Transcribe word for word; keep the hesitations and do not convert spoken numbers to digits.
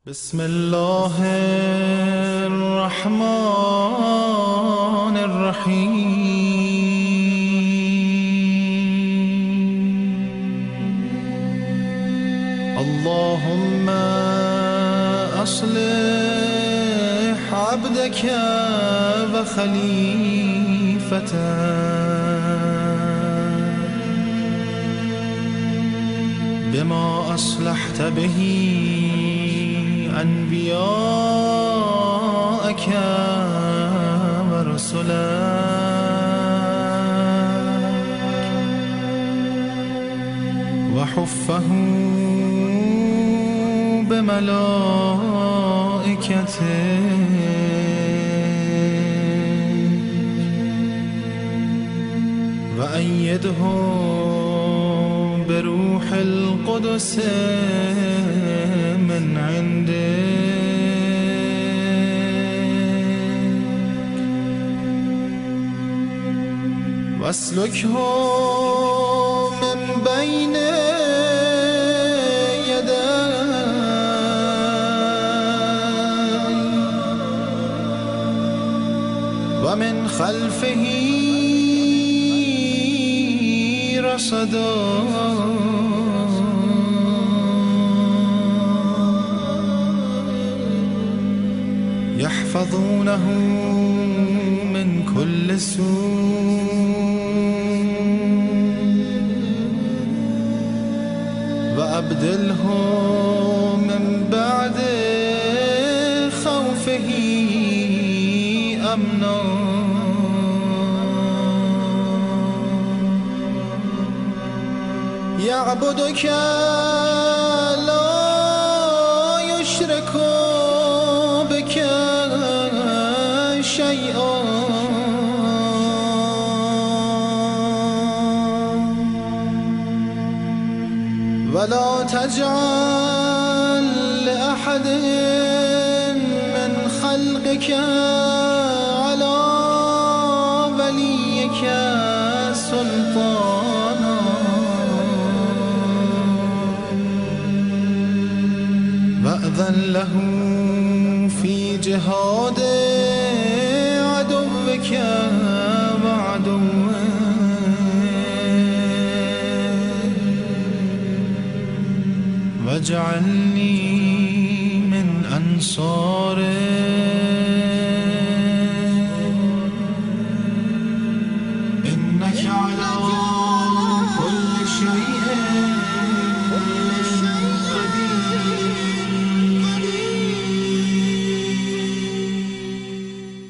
بسم الله الرحمن الرحيم اللهم أصلح عبدك وخليفتك بما أصلحت به أنبياءك ورسلك وحفه بملائكتك وأيده بروح القدس من عندك واسلكه من بين يديه ومن خلفه رصدا يحفظونه من كل سوء وأبدله من بعد خوفه أمنا يعبدك لا يشرك بك شيئا ولا تجعل لأحد من خلقك على وليك سلطانا وأذن له في جهاد عدوك وعدوه واجعلني من أنصاره